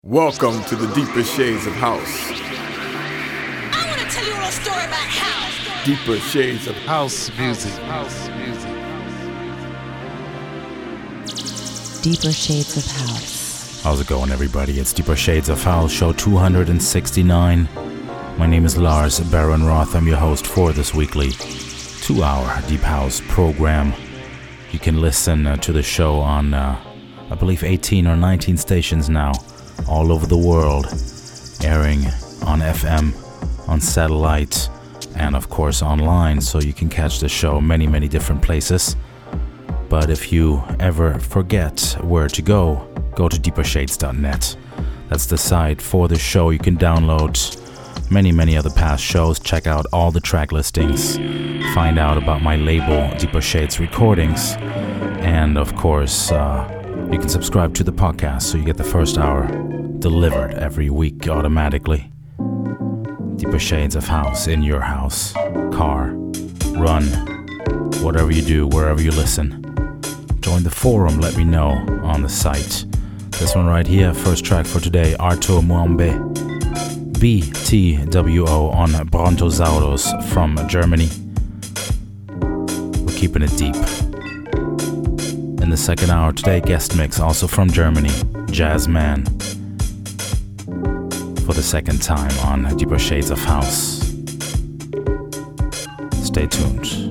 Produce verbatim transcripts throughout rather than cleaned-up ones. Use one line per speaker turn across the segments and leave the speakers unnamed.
Welcome to the deeper shades of house.
I want to tell you a little story about house.
Deeper shades of
House music. House music.
Deeper Shades of House.
How's it going, everybody? It's Deeper Shades of House, show two hundred sixty-nine. My name is Lars Baron Roth. I'm your host for this weekly two-hour Deep House program. You can listen uh, to the show on, uh, I believe, eighteen or nineteen stations now, all over the world, airing on F M, on satellite, and of course online, so you can catch the show many, many different places. But if you ever forget where to go, go to deeper shades dot net. That's the site for the show. You can download many, many other past shows, check out all the track listings, find out about my label, Deeper Shades Recordings, and of course, uh, you can subscribe to the podcast so you get the first hour delivered every week automatically. Deeper Shades of House in your house, car, run, whatever you do, wherever you listen. Join the forum, let me know on the site. This one right here, first track for today, Arto Muambe, B T W O on Brontosaurus from Germany. We're keeping it deep. In the second hour today, guest mix, also from Germany, Jazzman, for the second time on Deeper Shades of House. Stay tuned.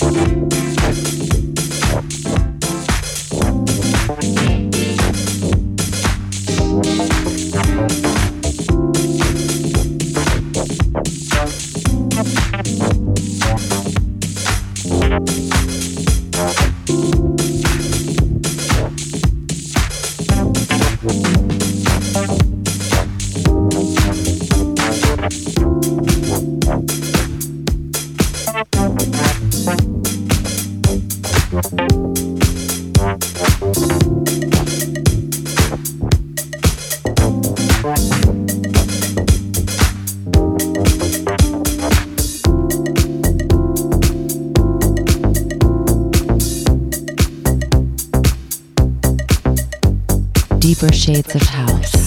Deeper shades of house.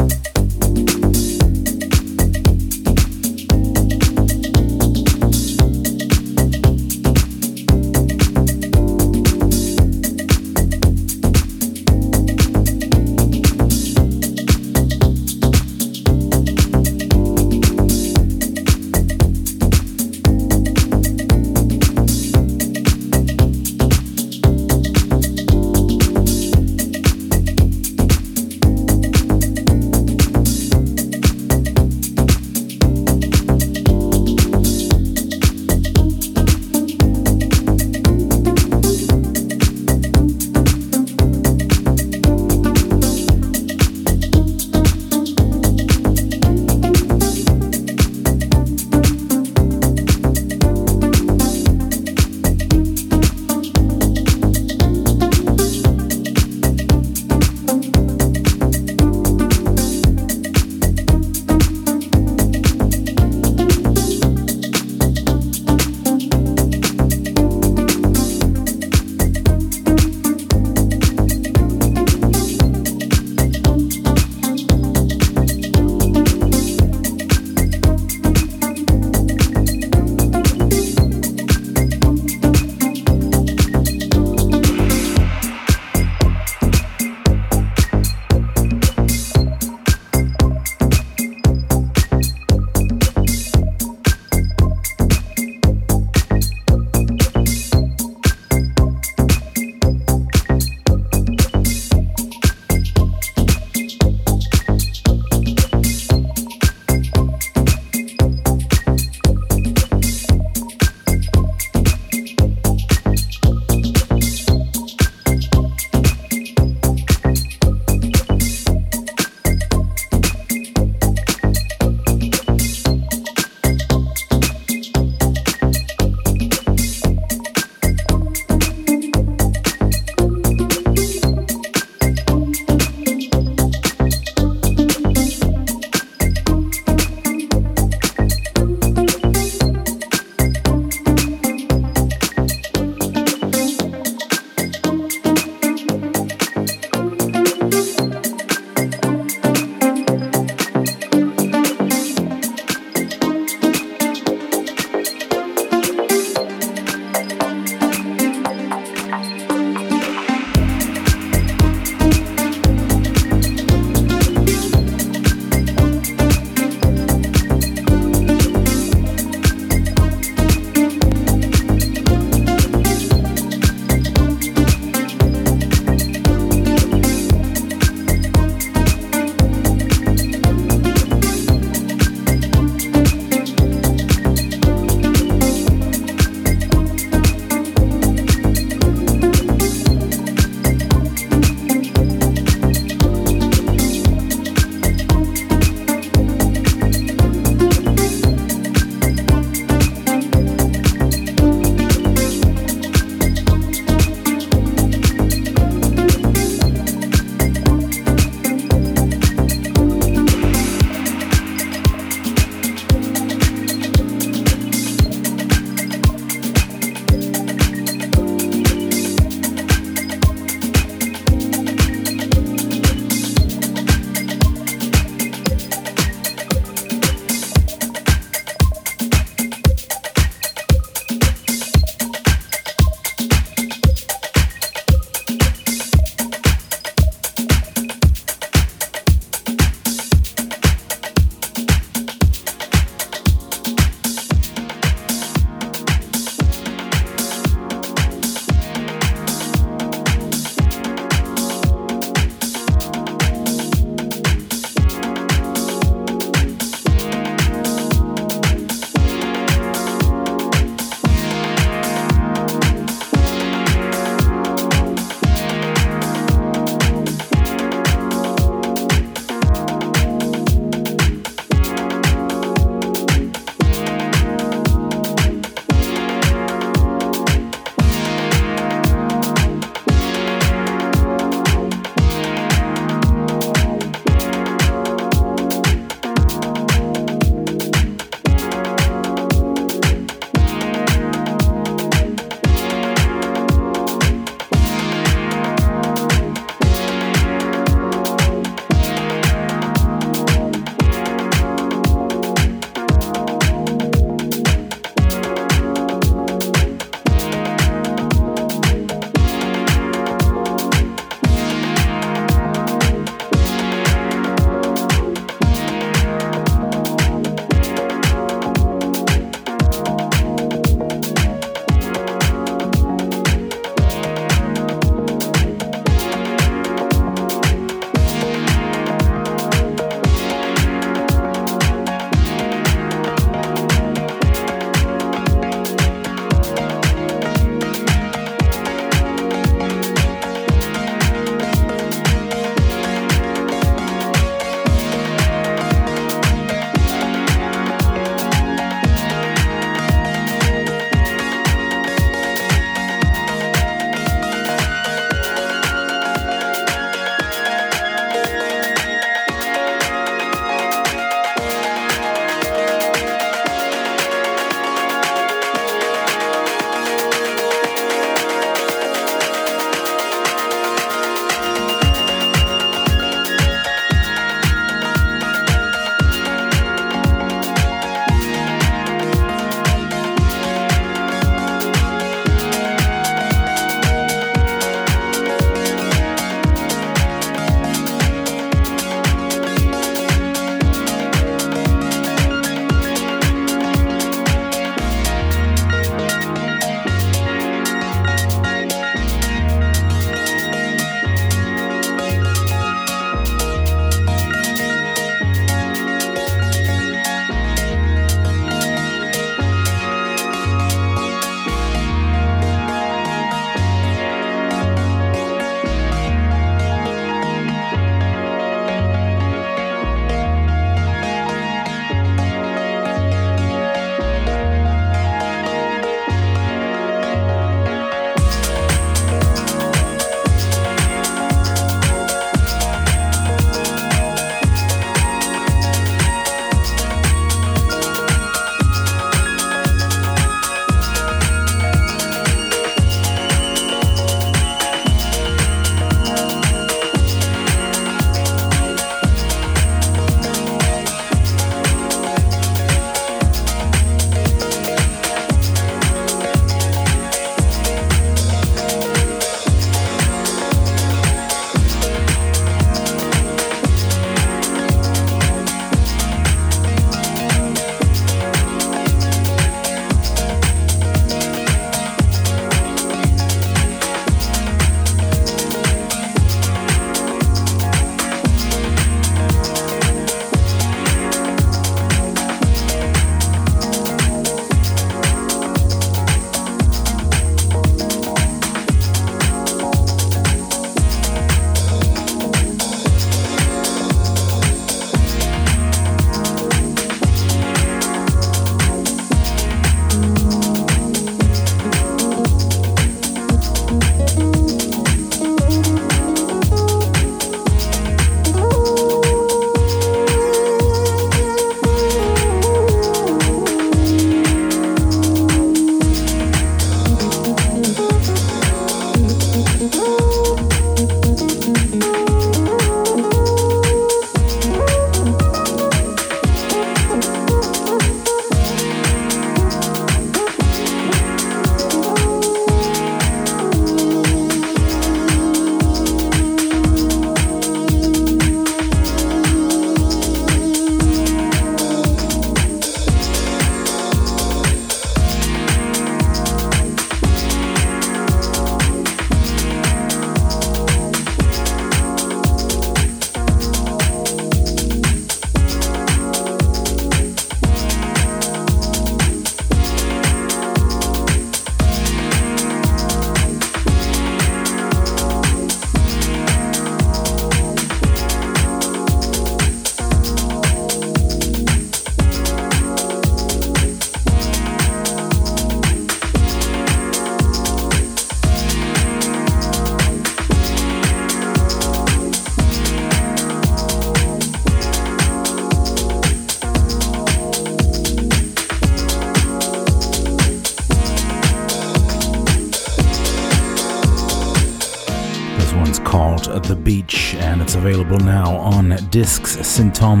This one's called The Beach, and it's available now on Discs Symptom,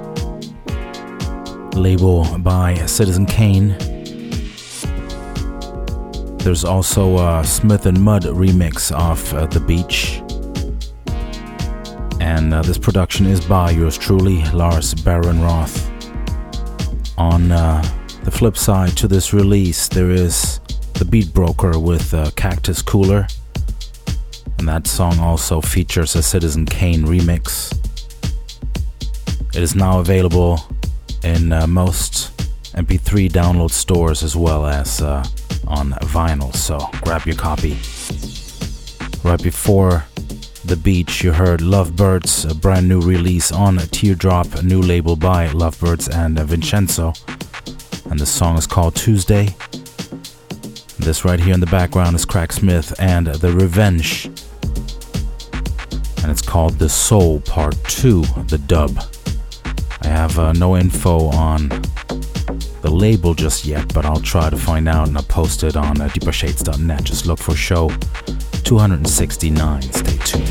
label by Citizen Kane. There's also a Smith and Mud remix of uh, The Beach. And uh, this production is by yours truly, Lars Baron-Roth. On uh, the flip side to this release, there is The Beat Broker with uh, Cactus Cooler. And that song also features a Citizen Kane remix. It is now available in uh, most M P three download stores as well as uh, on vinyl, so grab your copy. Right before The Beach, you heard Lovebirds, a brand new release on Teardrop, a new label by Lovebirds and Vincenzo. And the song is called Tuesday. This right here in the background is Crack Smith and The Revenge. And it's called The Soul Part two, the dub. I have uh, no info on the label just yet, but I'll try to find out and I'll post it on uh, deeper shades dot net. Just look for show two sixty-nine. Stay tuned.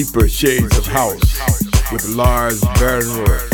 Deeper Shades of House with Lars Bernroth.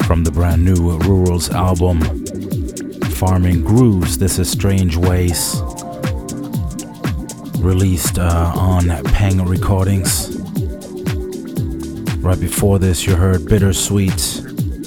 From the brand new Rurals album, Farming Grooves, this is Strange Ways, released uh, on Peng Recordings. Right before this, you heard Bittersweet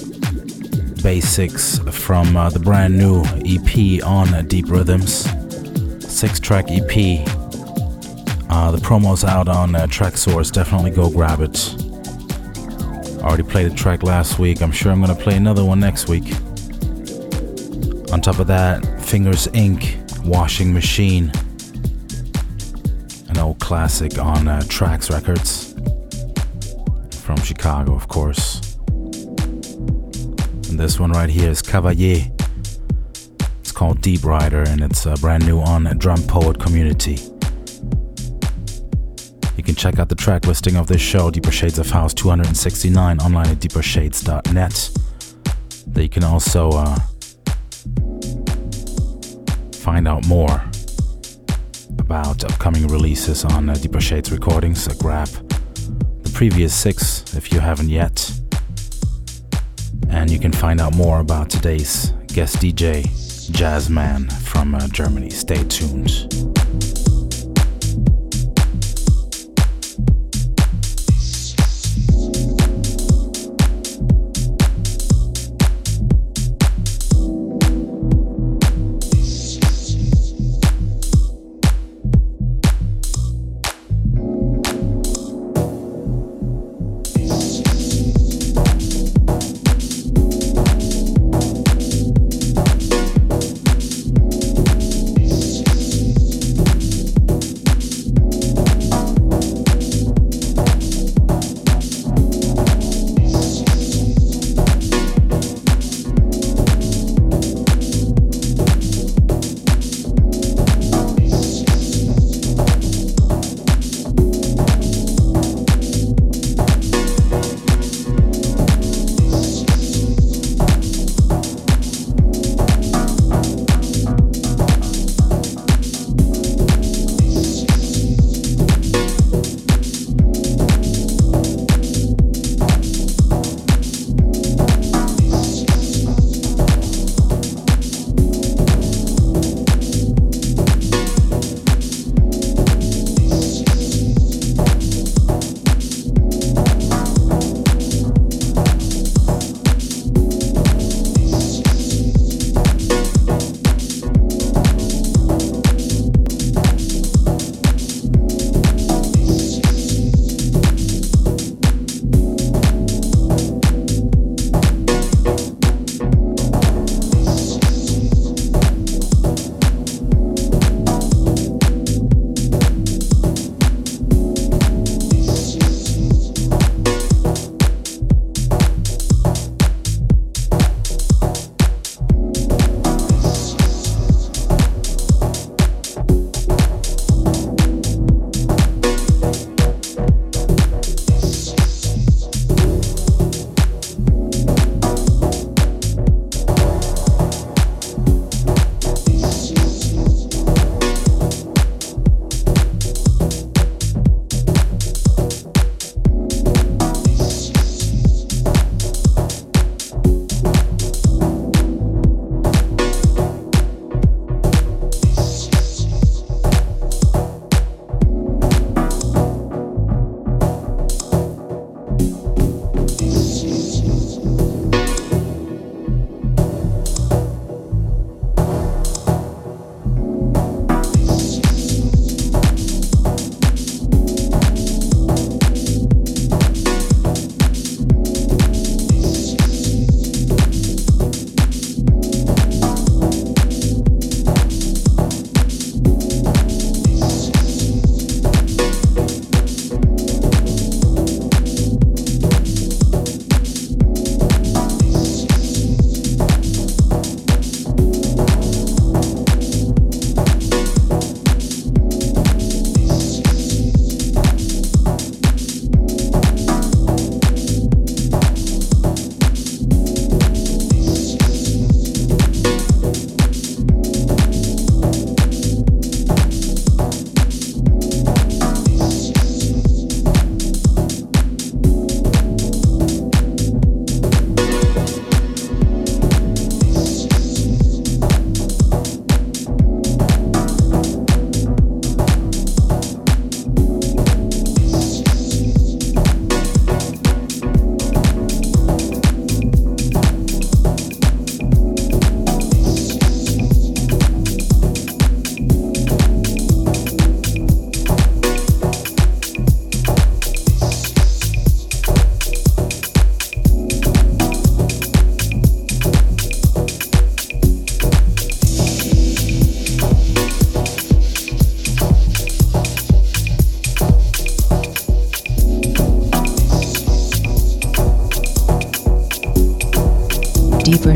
Basics from uh, the brand new E P on Deep Rhythms, six-track E P. Uh, the promo's out on uh, Traxsource, definitely go grab it. Already played a track last week, I'm sure I'm gonna play another one next week. On top of that, Fingers Incorporated, Washing Machine, an old classic on uh, Trax Records, from Chicago, of course. And this one right here is Cavalier. It's called Deep Rider, and it's uh, brand new on Drum Poet Community. You can check out the track listing of this show, Deeper Shades of House two sixty-nine, online at deeper shades dot net. There you can also uh, find out more about upcoming releases on uh, Deeper Shades Recordings. Uh, grab the previous six if you haven't yet. And you can find out more about today's guest D J, Jazzman from uh, Germany. Stay tuned.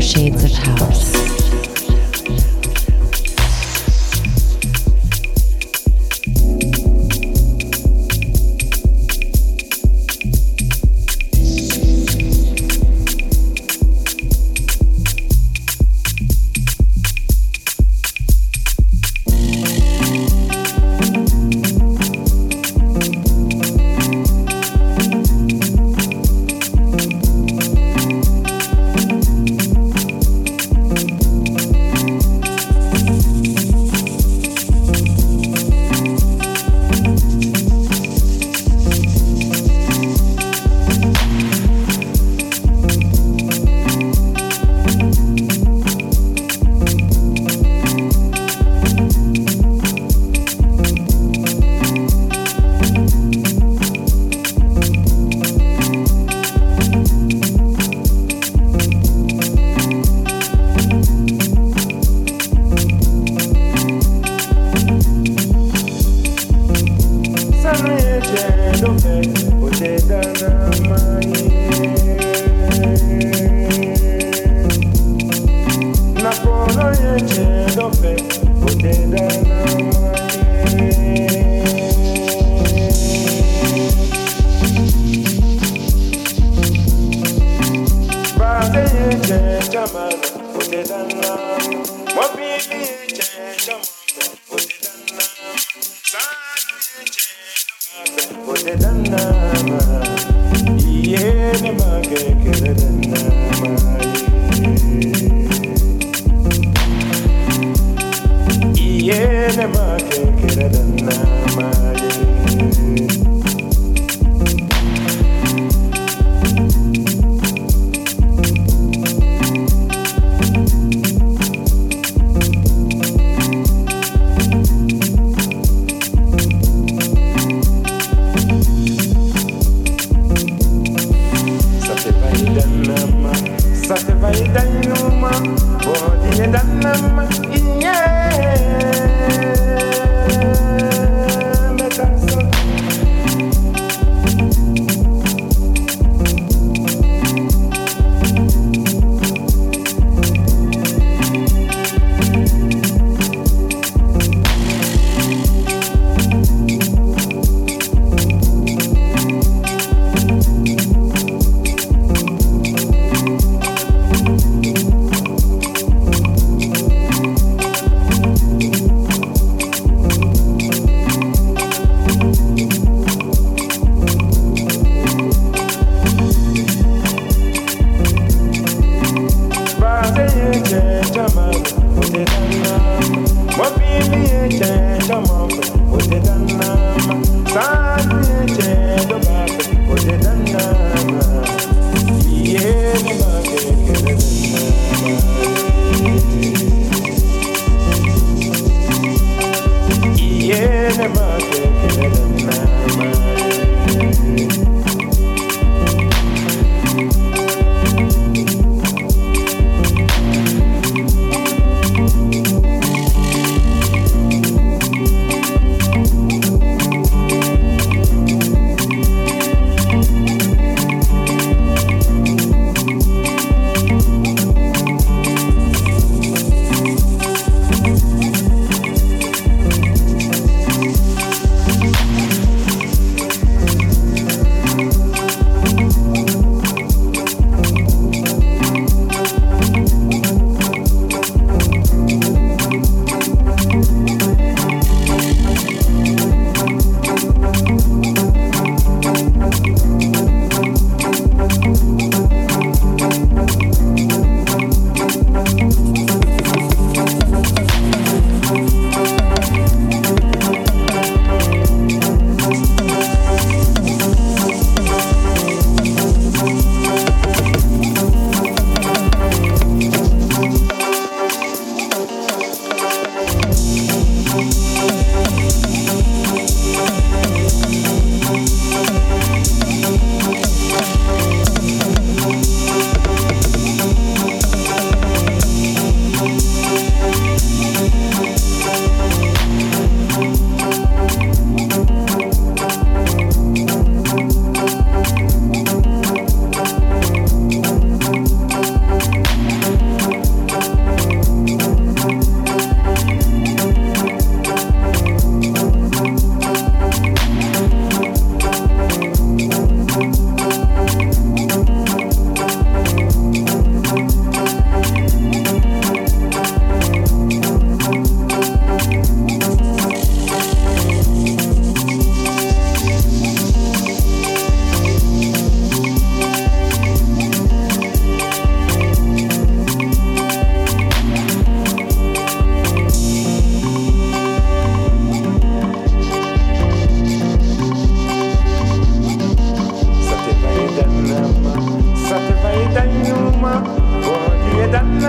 Shades of House.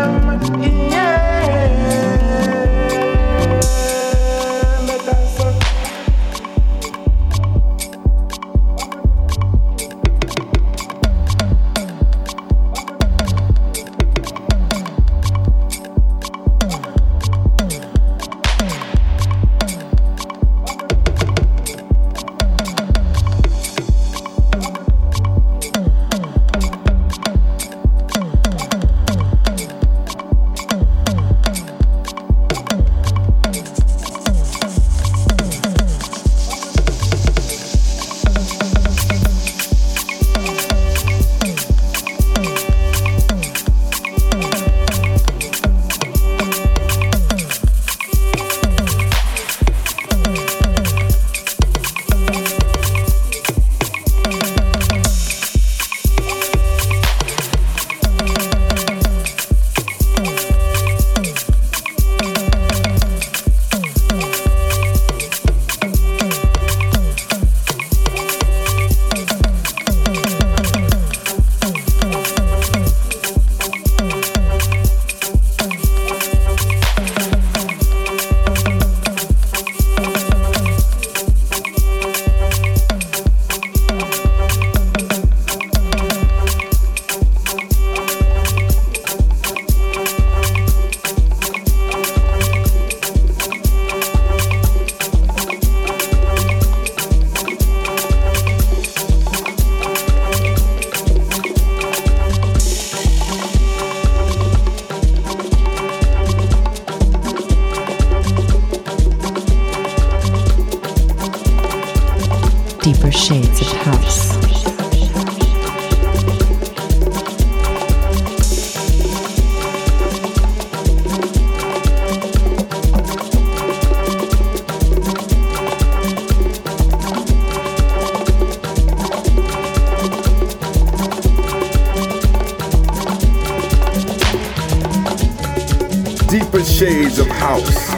Deeper shades of house.
Deeper shades of house.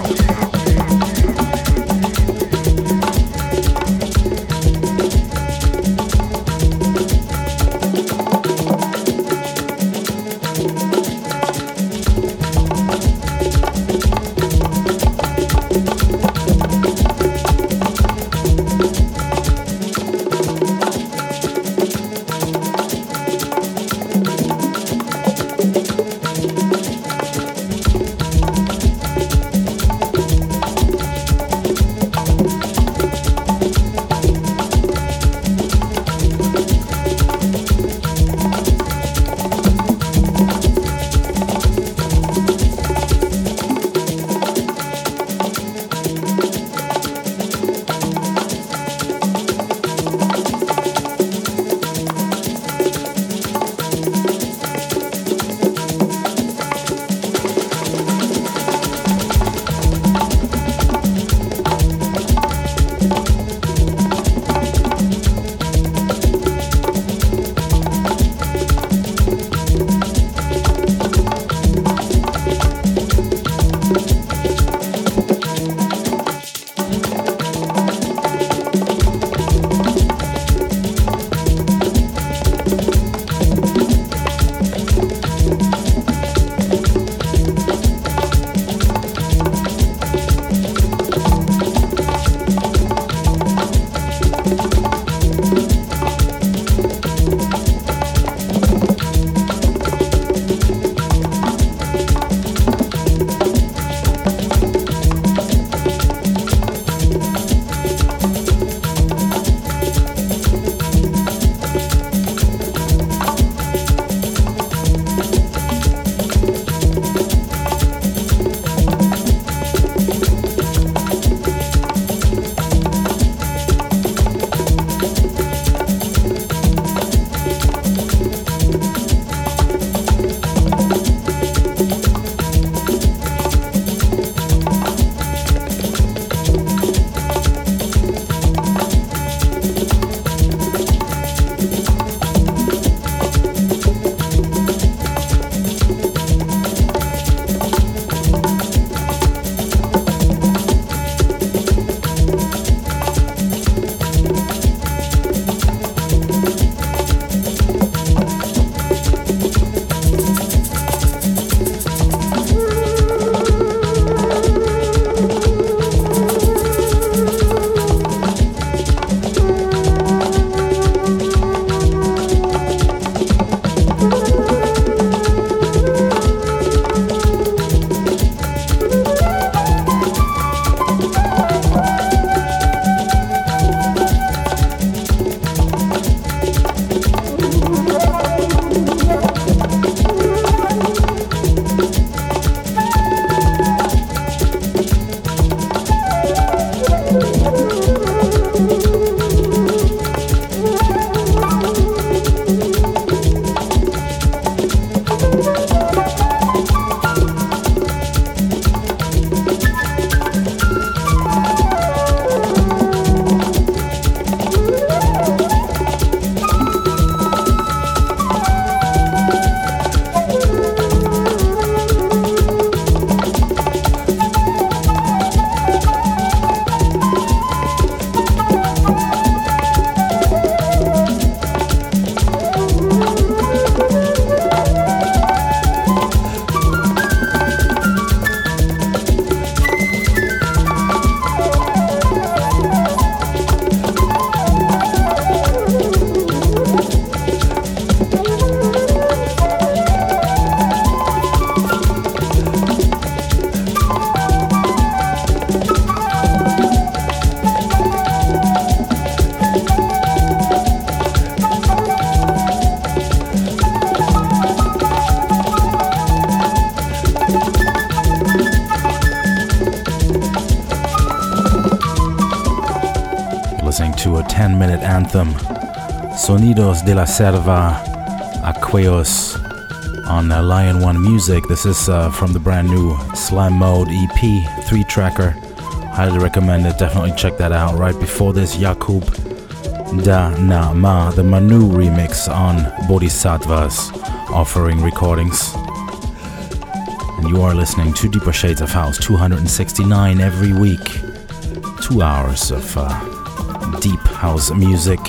you a ten minute anthem, Sonidos de la Selva, Aqueos, on uh, Lion One Music. This is uh, from the brand new Slam Mode E P, three tracker. Highly recommend it, definitely check that out. Right before this, Jakub Da Na Ma, the Manu remix on Bodhisattvas Offering Recordings. And you are listening to Deeper Shades of House, two hundred sixty-nine every week. Two hours of uh, deep house music.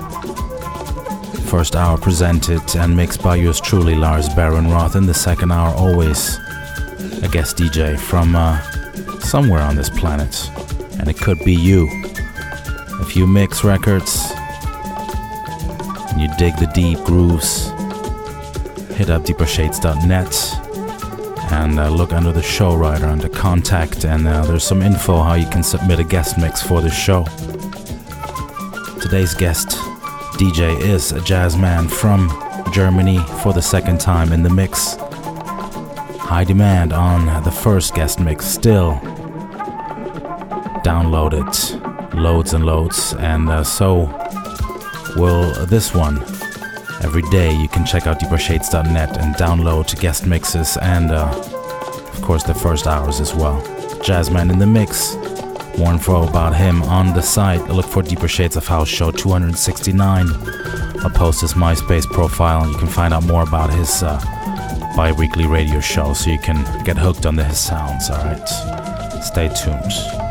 First hour presented and mixed by yours truly, Lars Baron-Roth. In the second hour, always a guest D J from uh, somewhere on this planet. And it could be you. If you mix records and you dig the deep grooves, hit up deeper shades dot net and uh, look under the show writer under contact, and uh, there's some info how you can submit a guest mix for the show. Today's guest D J is a jazz man from Germany for the second time in the mix. High demand on the first guest mix still. Download it, loads and loads, and uh, so will this one. Every day you can check out deeper shades dot net and download guest mixes and uh, of course the first hours as well. Jazzman in the mix. More info about him on the site. Look for Deeper Shades of House Show two hundred sixty-nine. I'll post his MySpace profile and you can find out more about his uh, bi-weekly radio show so you can get hooked on his sounds, alright? Stay tuned.